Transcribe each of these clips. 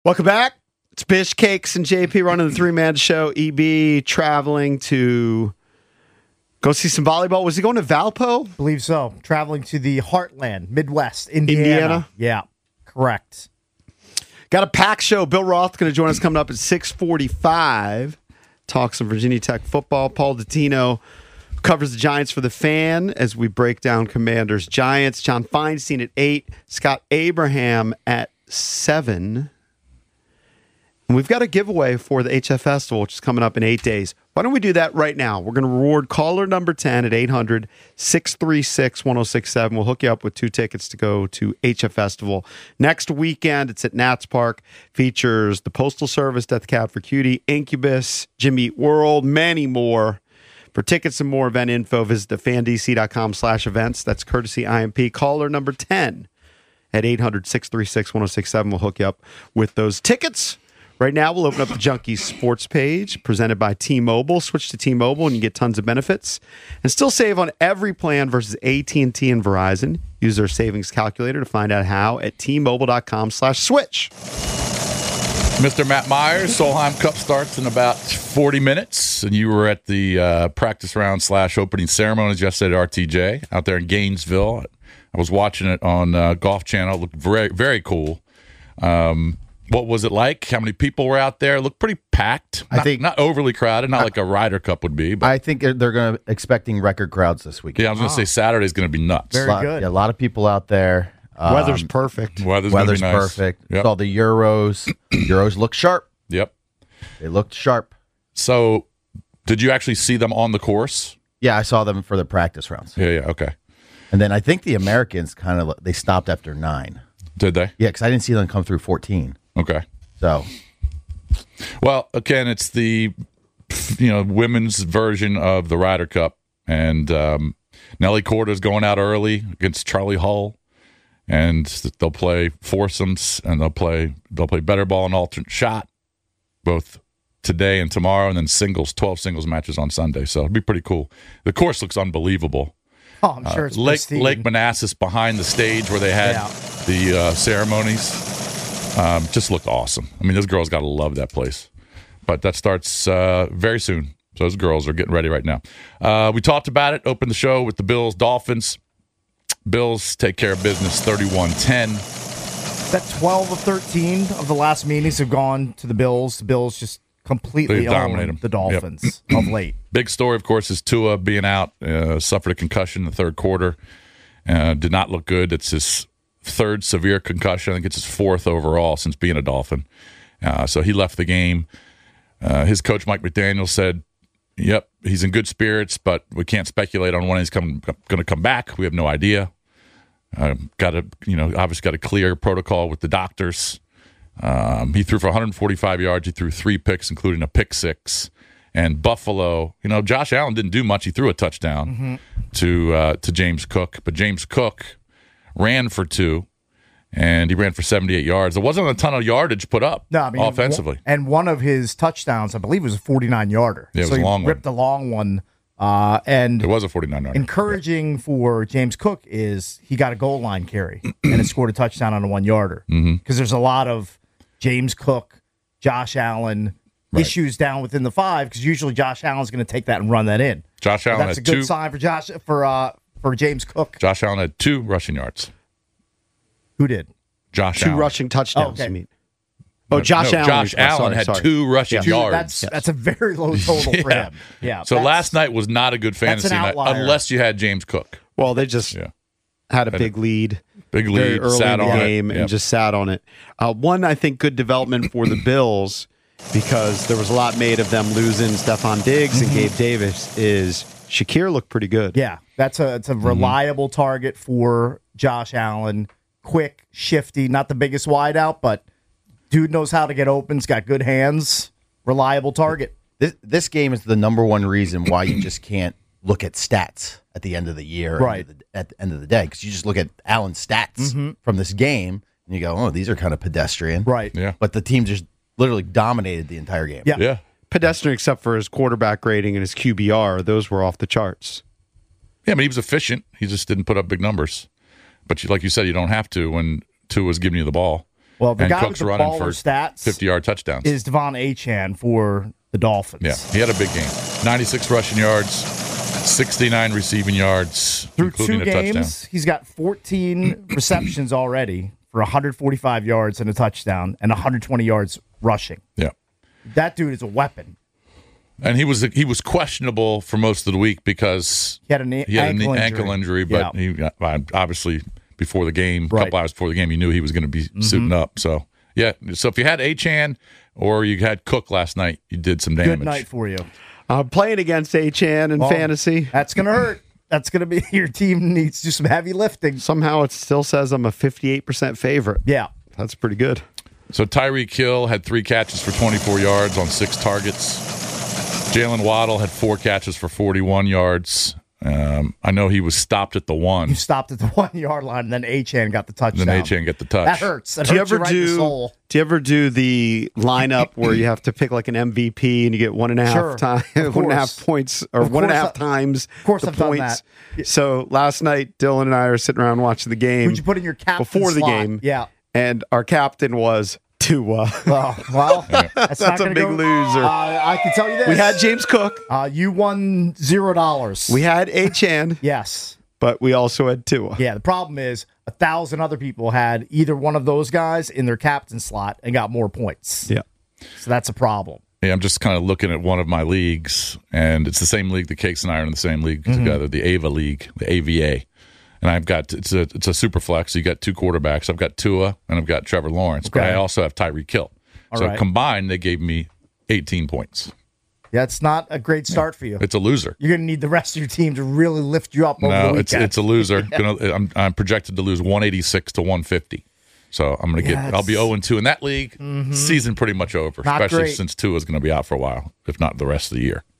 Welcome back. It's Bish, Cakes, and JP running the three-man show. EB traveling to go see some volleyball. Was he going to Valpo? I believe so. Traveling to the Heartland, Midwest, Indiana. Yeah, correct. Got a packed show. Bill Roth going to join us coming up at 6:45. Talk some Virginia Tech football. Paul Dottino covers the Giants for the Fan as we break down Commanders Giants. John Feinstein at 8. Scott Abraham at 7. And we've got a giveaway for the HF Festival, which is coming up in 8 days. Why don't we do that right now? We're going to reward caller number 10 at 800-636-1067. We'll hook you up with 2 tickets to go to HF Festival. Next weekend, it's at Nats Park. Features the Postal Service, Death Cab for Cutie, Incubus, Jimmy Eat World, many more. For tickets and more event info, visit thefandc.com/events. That's courtesy IMP. Caller number 10 at 800-636-1067. We'll hook you up with those tickets. Right now, we'll open up the Junkies Sports page presented by T-Mobile. Switch to T-Mobile and you get tons of benefits. And still save on every plan versus AT&T and Verizon. Use their savings calculator to find out how at T-Mobile.com/switch. Mr. Matt Myers, Solheim Cup starts in about 40 minutes. And you were at the practice round / opening ceremonies yesterday at RTJ out there in Gainesville. I was watching it on Golf Channel. It looked very, very cool. What was it like? How many people were out there? It looked pretty packed. I think not overly crowded, not like a Ryder Cup would be. But I think they're expecting record crowds this weekend. Yeah, I was going to say Saturday's going to be nuts. Very good. Yeah, a lot of people out there. Weather's perfect. Weather's nice. Perfect. Yep. Saw the Euros. Euros look sharp. Yep. They looked sharp. So, did you actually see them on the course? Yeah, I saw them for the practice rounds. Yeah, okay. And then I think the Americans they stopped after 9. Did they? Yeah, because I didn't see them come through 14. Okay. So, well, again, it's the women's version of the Ryder Cup, and Nelly Korda's going out early against Charlie Hull, and they'll play foursomes and they'll play better ball and alternate shot both today and tomorrow, and then 12 singles matches on Sunday. So it'll be pretty cool. The course looks unbelievable. Oh, I'm sure it's Lake Manassas behind the stage where they had the ceremonies. Just looked awesome. I mean, those girls got to love that place. But that starts very soon. So those girls are getting ready right now. We talked about it, opened the show with the Bills-Dolphins. Bills take care of business 31-10. That 12 of 13 of the last meetings have gone to the Bills. The Bills just completely own the Dolphins of late. Big story, of course, is Tua being out. Suffered a concussion in the third quarter. Did not look good. It's his third severe concussion. I think it's his 4th overall since being a Dolphin. So he left the game. His coach, Mike McDaniel, said, yep, he's in good spirits, but we can't speculate on when he's going to come back. We have no idea. Obviously got a clear protocol with the doctors. He threw for 145 yards. He threw 3 picks, including a pick 6. And Buffalo, Josh Allen didn't do much. He threw a touchdown to James Cook, but James Cook ran for 2, and he ran for 78 yards. There wasn't a ton of yardage put up offensively. And one of his touchdowns, I believe, was a 49-yarder. Yeah, it was a long one. Ripped a long one. And it was a 49-yarder. Encouraging for James Cook is he got a goal line carry and it scored a touchdown on a 1-yarder. Because there's a lot of James Cook, Josh Allen issues down within the 5, because usually Josh Allen's going to take that and run that in. Josh Allen that's a good sign for James Cook. Josh Allen had 2 rushing yards. Who did? Josh Allen. 2 rushing touchdowns, you mean? Josh Allen had 2 rushing yards. That's a very low total for him. Yeah. So last night was not a good fantasy night unless you had James Cook. Well, they just had a big lead. Very early in the game and just sat on it. One, I think, good development for the Bills, because there was a lot made of them losing Stephon Diggs and Gabe Davis, is Shakir looked pretty good. Yeah, it's a reliable target for Josh Allen. Quick, shifty, not the biggest wideout, but dude knows how to get open. He's got good hands. Reliable target. This game is the number one reason why you just can't look at stats at the end of the year, right? At the end of the day, because you just look at Allen's stats from this game and you go, "Oh, these are kind of pedestrian." Right. Yeah. But the team just literally dominated the entire game. Yeah. Pedestrian, except for his quarterback rating and his QBR, those were off the charts. Yeah, but he was efficient. He just didn't put up big numbers. But like you said, you don't have to when Tua was giving you the ball. Well, the and guy Cook's with the running baller for stats 50-yard touchdowns. is Devon Achane for the Dolphins. Yeah, he had a big game. 96 rushing yards, 69 receiving yards, Through including 2 a touchdown. games, he's got 14 receptions already for 145 yards and a touchdown and 120 yards rushing. Yeah. That dude is a weapon. And he was questionable for most of the week because He had an ankle injury, but he got, obviously before the game, a couple hours before the game, you knew he was going to be suiting up. So, yeah. So if you had Achane or you had Cook last night, you did some damage. Good night for you. Playing against Achane in fantasy. That's going to hurt. That's going to be your team needs to do some heavy lifting. Somehow it still says I'm a 58% favorite. Yeah. That's pretty good. So Tyreek Hill had 3 catches for 24 yards on 6 targets. Jalen Waddle had 4 catches for 41 yards. I know he was stopped at the 1. You stopped at the 1 yard line, and then Achane got the touchdown. Then Achane got the touch. That hurts. That Do you hurts you ever right in the soul. do you ever do the lineup where you have to pick like an MVP and you get 1.5 Sure, time, of 1.5 course. points or Of 1.5 course times Of course, the I've done points? that. So last night, Dylan and I are sitting around watching the game. Who'd you put in your captain before the slot? game? Yeah. And our captain was Tua. Well, that's not a gonna big go. loser. I can tell you this. We had James Cook. You won $0. We had Achane, Yes. but we also had Tua. Yeah. The problem is 1,000 other people had either one of those guys in their captain slot and got more points. Yeah. So that's a problem. Yeah, I'm just kind of looking at one of my leagues, and it's the same league that Cakes and I are in the same league together, the AVA League, the AVA. And I've got it's a super flex. So you got 2 quarterbacks. I've got Tua and I've got Trevor Lawrence, but Okay. I also have Tyreek Hill. So right. combined, they gave me 18 points. That's not a great start for you. It's a loser. You're going to need the rest of your team to really lift you up over the No, weekend. it's a loser. I'm projected to lose 186 to 150. So I'm going to Yeah, I'll be 0-2 in that league. Season pretty much over, Not especially great. since Tua is going to be out for a while, if not the rest of the year.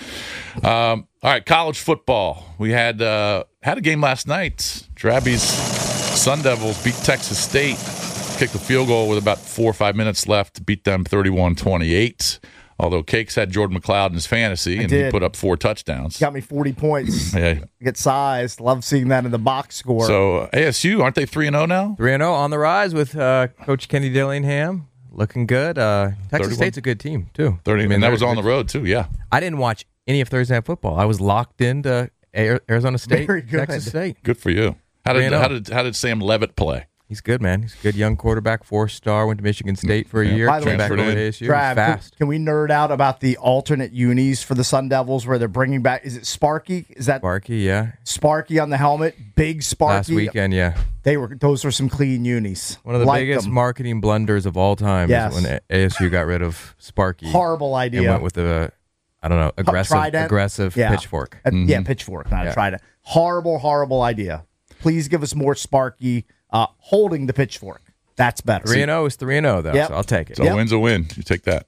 All right, college football. We had a game last night. Drabby's Sun Devils beat Texas State, kicked a field goal with about 4 or 5 minutes left, beat them 31-28. Although Cakes had Jordan McLeod in his fantasy, and he did. put up 4 touchdowns. Got me 40 points. Yeah. Get sized. Love seeing that in the box score. So ASU, aren't they 3-0 now? 3-0 on the rise with Coach Kenny Dillingham. Looking good. Texas 31. State's a good team, too. 30, and that was on the they're- road too. Yeah. I didn't watch any of Thursday Night Football. I was locked into Arizona State, Very good. Texas State. Good for you. How did 3-0. how did Sam Levitt play? He's good, man. He's a good young quarterback, 4-star, went to Michigan State for a year, By the way, came back over transferred to in. ASU. Trav, He's fast. can we nerd out about the alternate unis for the Sun Devils where they're bringing back? Is it Sparky? Is that Sparky, yeah. Sparky on the helmet? Big Sparky. Last weekend, yeah. Those were some clean unis. One of the Like biggest them. marketing blunders of all time Yes. is when ASU got rid of Sparky. Horrible And idea. went with the, Trident? aggressive Yeah. pitchfork. Yeah, pitchfork, not a Yeah. trident. Horrible idea. Please give us more Sparky holding the pitchfork. That's better. 3-0 is 3-0, though, Yep. so I'll take it. So a win's a win. You take that.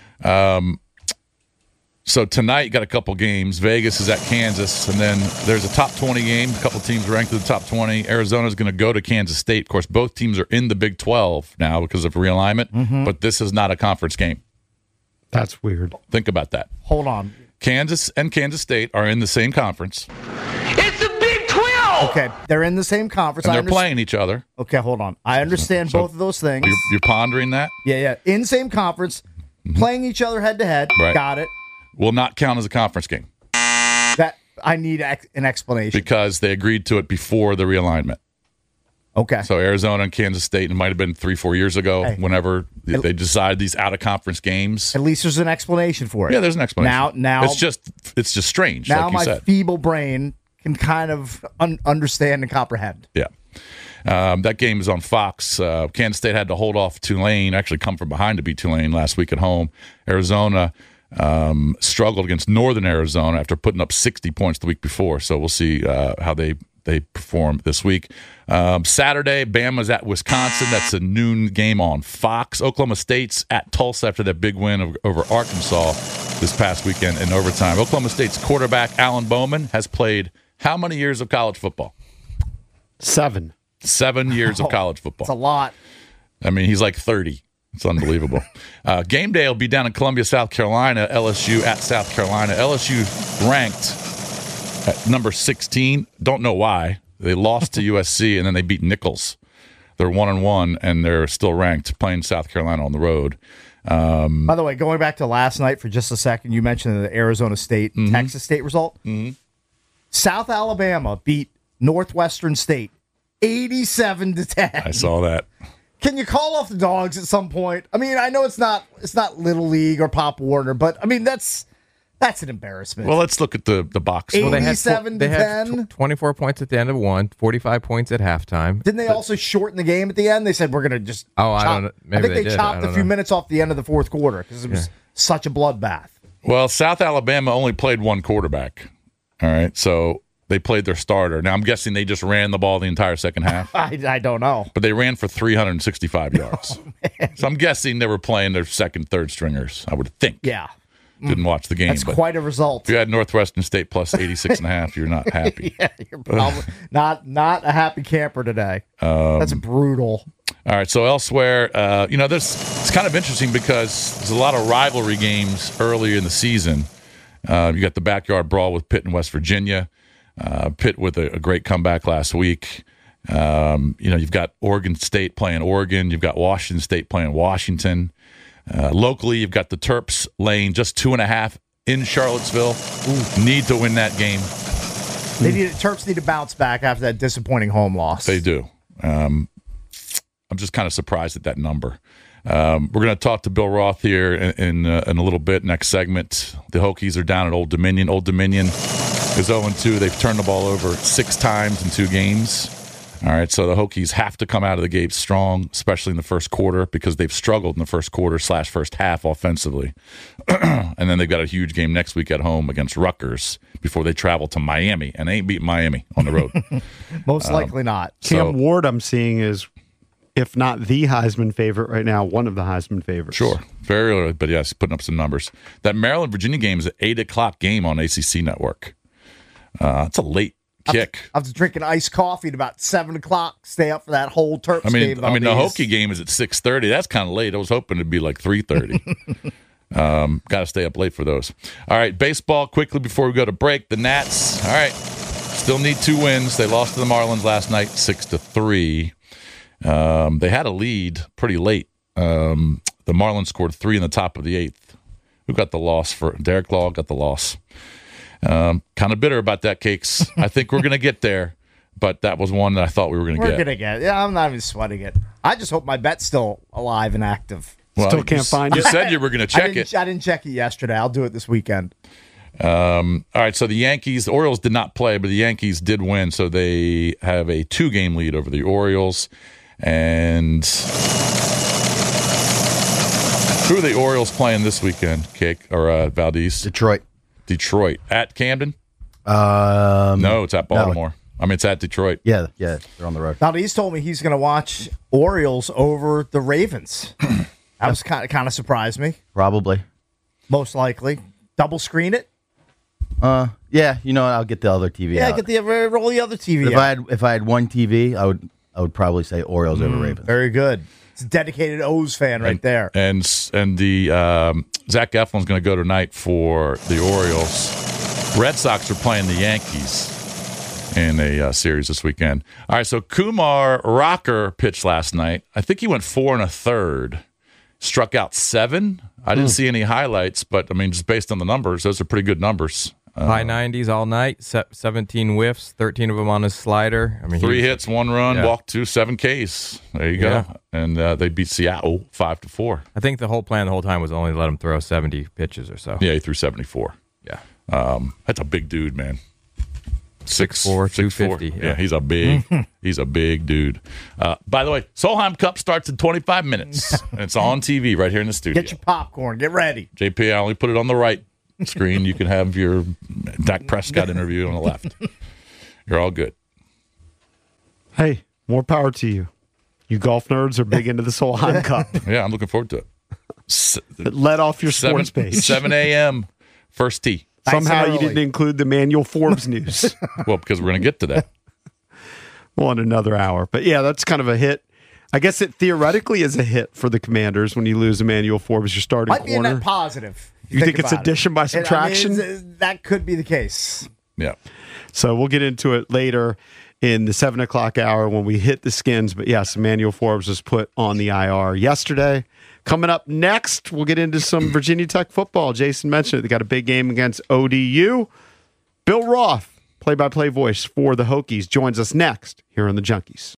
So tonight you got a couple games. Vegas is at Kansas, and then there's a top 20 game. A couple teams ranked in the top 20. Arizona's going to go to Kansas State. Of course, both teams are in the Big 12 now because of realignment, but this is not a conference game. That's weird. Think about that. Hold on. Kansas and Kansas State are in the same conference, It's the Big 12! Okay, they're in the same conference. and I they're understand- playing each other. Okay, hold on. I understand So both of those things. You're pondering that. Yeah. In same conference, playing each other head to head. Right. Got it. Will not count as a conference game That I need an explanation. because they agreed to it before the realignment. Okay. So Arizona and Kansas State, it might have been 3-4 years ago, Hey. whenever they decide these out-of-conference games. At least there's an explanation for it. Yeah, there's an explanation. Now it's just strange, now like you my said. feeble brain can kind of understand and comprehend. Yeah. That game is on Fox. Kansas State had to hold off Tulane, actually come from behind to beat Tulane last week at home. Arizona struggled against Northern Arizona after putting up 60 points the week before. So we'll see how they perform this week. Saturday, Bama's at Wisconsin. That's a noon game on Fox. Oklahoma State's at Tulsa after that big win over Arkansas this past weekend in overtime. Oklahoma State's quarterback, Alan Bowman, has played how many years of college football? 7. 7 years of college football. It's a lot. I mean, he's like 30. It's unbelievable. Game day will be down in Columbia, South Carolina. LSU at South Carolina. LSU ranked at number 16. Don't know why. They lost to USC, and then they beat Nichols. They're 1-1, and they're still ranked playing South Carolina on the road. By the way, going back to last night for just a second, you mentioned the Arizona State, Texas State result. South Alabama beat Northwestern State 87-10. I saw that. Can you call off the Dogs at some point? I mean, I know it's not Little League or Pop Warner, but I mean that's an embarrassment. Well, let's look at the box. Well, They had 87-10. 24 points at the end of one, 45 points at halftime. Didn't they also shorten the game at the end? They said we're going to just. Oh, I chop. don't know. Maybe I think they they did. chopped I a don't few know. minutes off the end of the fourth quarter because it was such a bloodbath. Well, South Alabama only played one quarterback. All right, so they played their starter. Now, I'm guessing they just ran the ball the entire second half. I don't know. But they ran for 365 yards. So I'm guessing they were playing their second, third stringers, I would think. Yeah, Didn't watch the game. that's but quite a result. if you had Northwestern State plus 86.5, you're not happy. Yeah, you're probably not a happy camper today. That's brutal. All right, so elsewhere, it's kind of interesting because there's a lot of rivalry games earlier in the season. You got the backyard brawl with Pitt and West Virginia. Pitt with a great comeback last week. You've got Oregon State playing Oregon. You've got Washington State playing Washington. Locally, you've got the Terps laying just 2.5 in Charlottesville. Need to win that game. Terps need to bounce back after that disappointing home loss. They do. I'm just kind of surprised at that number. We're going to talk to Bill Roth here in a little bit, next segment. The Hokies are down at Old Dominion. Old Dominion is 0-2. They've turned the ball over 6 times in 2 games. All right, so the Hokies have to come out of the gate strong, especially in the first quarter, because they've struggled in the first quarter / first half offensively. And then they've got a huge game next week at home against Rutgers before they travel to Miami, and they ain't beating Miami on the road. Most likely not. Cam Ward, I'm seeing, is, if not the Heisman favorite right now, one of the Heisman favorites. Sure. Very early, but yes, putting up some numbers. That Maryland-Virginia game is an 8 o'clock game on ACC Network. It's a late kick. I have to drink an iced coffee at about 7 o'clock, stay up for that whole Terps game. The Hokie game is at 6:30. That's kind of late. I was hoping it'd be like 3:30. Got to stay up late for those. All right, baseball quickly before we go to break. The Nats, all right, still need 2 wins. They lost to the Marlins last night, 6-3. They had a lead pretty late. The Marlins scored 3 in the top of the 8th. Who got the loss? Derek Law got the loss. Kind of bitter about that, Cakes. I think we're going to get there, but that was one that I thought we were going to get. We're going to get it. Yeah, I'm not even sweating it. I just hope my bet's still alive and active. Well, Still can't find you it. You said you were going to check it. I didn't check it yesterday. I'll do it this weekend. All right, so the Orioles did not play, but the Yankees did win, so they have a 2-game lead over the Orioles. And who are the Orioles playing this weekend, Valdez? Detroit. At Camden? No, it's at Baltimore. No. I mean, it's at Detroit. Yeah, they're on the road. Valdez told me he's going to watch Orioles over the Ravens. That was kind of surprised me. Probably. Most likely. Double screen it? Yeah, I'll get the other TV out. Roll the other TV If I had one TV, I would probably say Orioles over Ravens. Very good. It's a dedicated O's fan right there. And the Zach Eflin's going to go tonight for the Orioles. Red Sox are playing the Yankees in a series this weekend. All right, so Kumar Rocker pitched last night. I think he went 4 1/3, struck out 7. I didn't see any highlights, but I mean, just based on the numbers, those are pretty good numbers. High 90s all night, 17 whiffs, 13 of them on his slider. I mean, 3 hits, 1 run, Yeah. walked 2, 7 Ks. There you go. Yeah. And they beat Seattle 5-4. I think the whole plan the whole time was only let him throw 70 pitches or so. Yeah, he threw 74. Yeah. That's a big dude, man. 6'4", 250. Yeah, he's a big dude. By the way, Solheim Cup starts in 25 minutes. And it's on TV right here in the studio. Get your popcorn. Get ready. JP, I only put it on the right screen. You can have your Dak Prescott interview on the left. You're all good. Hey, more power to you. You golf nerds are big into the Solheim Cup. Yeah, I'm looking forward to it. Let off your sports page. 7 a.m. first tee. Somehow Nice and you early. didn't include the Manual Forbes news. Well, because we're going to get to that. Well, in another hour. But yeah, that's kind of a hit. I guess it theoretically is a hit for the Commanders when you lose Emmanuel Forbes, your starting Might be a corner. net positive. You think it's about addition by it. subtraction? That could be the case. Yeah. So we'll get into it later in the 7 o'clock hour when we hit the Skins. But yes, Emmanuel Forbes was put on the IR yesterday. Coming up next, we'll get into some Virginia Tech football. Jason mentioned it. They got a big game against ODU. Bill Roth, play-by-play voice for the Hokies, joins us next here on the Junkies.